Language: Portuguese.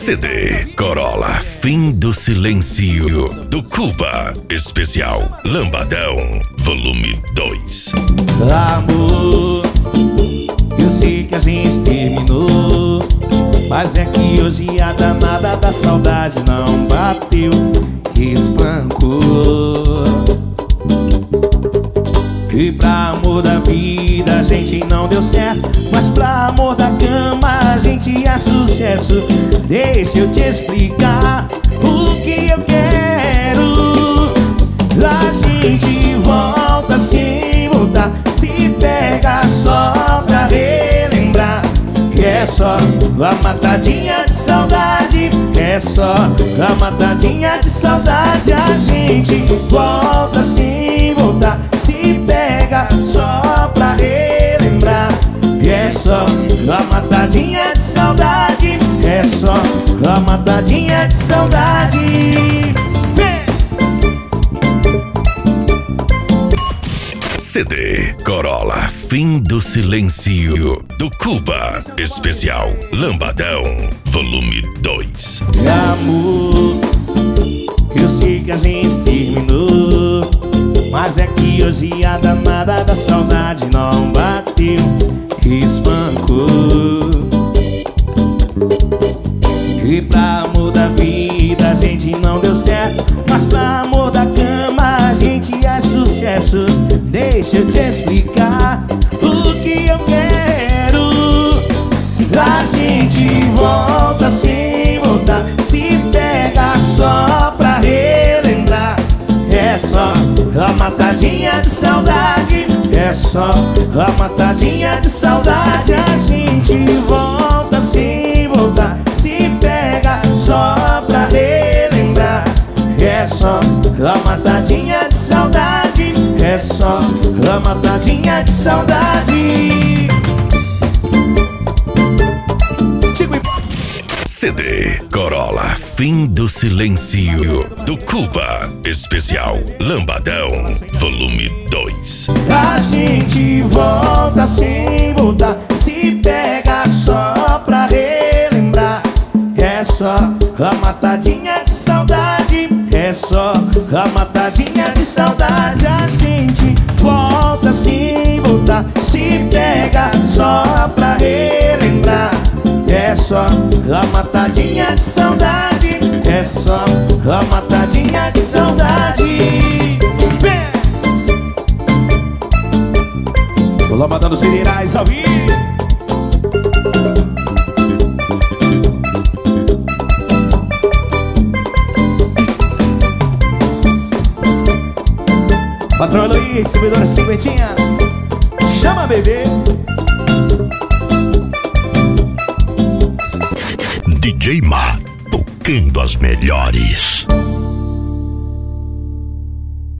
CD Corolla Fim do Silêncio do Culpa Especial Lambadão Volume 2. Amor, eu sei que a gente terminou, mas é que hoje a danada da saudade não bateu, espancou. E pra amor da vida a gente não deu certo, mas pra amor da cama a gente é sucesso. Deixa eu te explicar o que eu quero. A gente volta sem voltar, se pega só pra relembrar. É só a matadinha de saudade, é só a matadinha de saudade. A gente volta sem voltar, se pega só pra relembrar. É só a matadinha de saudade, é só a matadinha de saudade. CD Corolla Fim do Silêncio do Culpa Especial Lambadão Volume 2. Amor, eu sei que a gente terminou, mas é que hoje a danada da saudade não bateu, espancou. E pra amor da vida a gente não deu certo, mas pra amor da cama a gente é sucesso. Deixa eu te explicar o que eu quero. A gente volta sem voltar, se pega só pra relembrar. É só a matadinha de saudade, é só a matadinha de saudade. A gente volta sem voltar, se pega só pra relembrar. É só a matadinha de saudade, é só a matadinha de saudade. CD Corolla Fim do Silêncio do Culpa Especial Lambadão Volume 2. A gente volta sem voltar, se pega só pra relembrar. É só a matadinha de saudade, é só a matadinha de saudade. A gente volta sem voltar, se pega só pra relembrar. É só a matadinha de saudade, é só a matadinha de saudade. O Lambadão dos Minerais ao vivo. Patrão Luiz, distribuidora cinquentinha. Chama, bebê. DJ Ma, tocando as melhores.